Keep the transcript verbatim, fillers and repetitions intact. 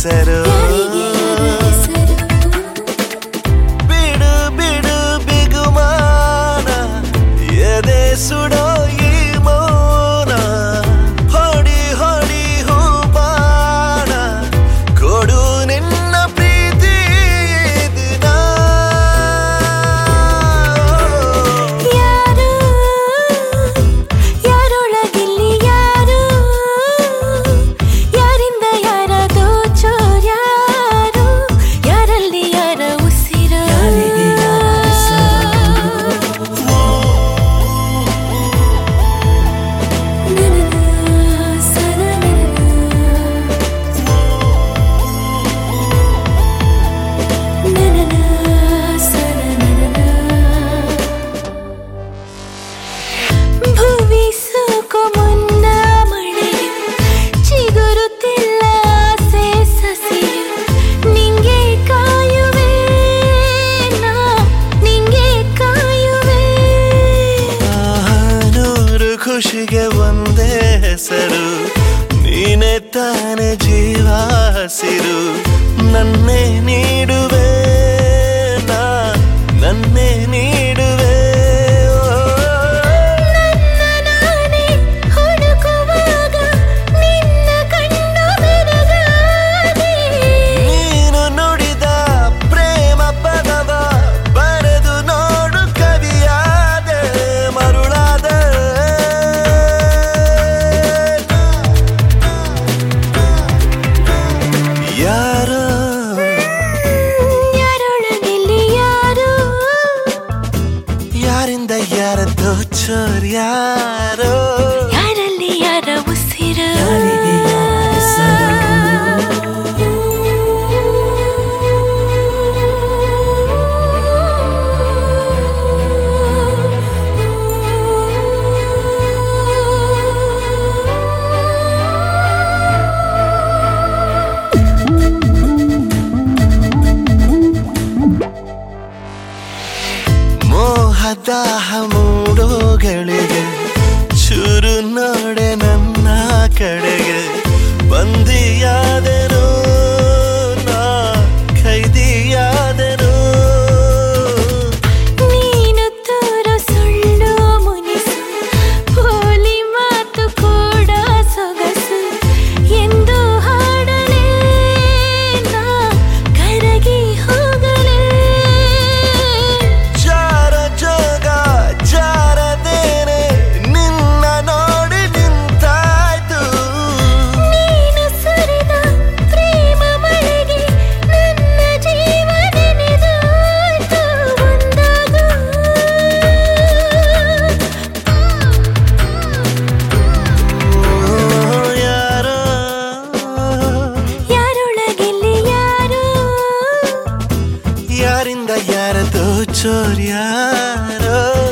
ಹೆಸರು ಬಿಡು ಬಿಡು ಬಿಗುಮಾನ ಎದೆ ಸುಡೋ ಈ ಮೌನ ಹೊಡಿ ಹೊಡಿ ಹೂಬಾಣ ಕೊಡು ನಿನ್ನ ಪ್ರೀತಿ ದಿನ ಯಾರು ಯಾರೊಳಗಿಲ್ಲಿ ಯಾರು ಯಾರಿಂದ ಯಾರ ದೋಚೋರ್ ಯಾರು ಯಾರಲ್ಲಿ ಯಾರ ಉಸಿರು ಭುವಿ ಸೋಕೋ ಮುನ್ನ ಮಳೆಯು ಚಿಗುರುತ್ತಿಲ್ಲ ಆಸೆ ಸಸಿಯು ನಿಂಗೆ ಕಾಯುವೆ ನಾ ನಿಂಗೆ ಕಾಯುವೆ ನೂರು ಖುಷಿಗೆ ಒಂದೇ ಹೆಸರು ನೀನೆ ತಾನೆ ಜೀವ ಹಸಿರು ನನ್ನೇ ನೀಡುವೆ ನಾ ನನ್ನೇ ನೀಡುವೆ ನನ್ನ ನಾನೇ ಹುಡುಕುವಾಗ ನಿನ್ನ ಕಣ್ಣು ಬೆರಗಾದೆ ನೀನು ನುಡಿದ ಪ್ರೇಮ ಪದವ ಬರೆದು ನೋಡು ಕವಿಯಾದೆ ಮರುಳಾದೆ ಯಾರೋ ಯಾರೊಳಗಿಲ್ಲಿ ಯಾರು ಯಾರಿಂದ ಯಾರ ದೋಚೋರ್ ಯಾರೋ ಯಾರಲ್ಲಿ ಯಾರ ಉಸಿರು ಮೋಹದಾಹ ಮೂಡೋಗಳಿಗೆ ಚೂರು ನೋಡೆ ನನ್ನ ಕಡೆಗೆ ಬಂದಿಯಾದೆನು ನಾ ಖೈದಿಯಾದೆನು ನೀನು ತೋರೋ ಸುಳ್ಳು ಮುನಿಸು ಪೋಲಿ ಮಾತು ಕೂಡ ಸೊಗಸು ಎಂದು ಹಾಡಲೇ ನಾ ಕರಗಿ ಹೋಗಲೇ ಜಾರ ಜೋಗ ಜಾರದೇನೆ ನಿನ್ನ ನೋಡಿ ನಿಂತಾಯ್ತು ನೀನು ಸುರಿದ ಪ್ರೇಮ ಮಳೆಗೆ ನನ್ನ ಜೀವ ನೆನೆದೋಯ್ತು ಒಂದಾಗು ಯಾರೋ ಯಾರೊಳಗಿಲ್ಲಿ ಯಾರು ಯಾರಿಂದ ಯಾರ ದೋಚೋರ್ ಯಾರೋ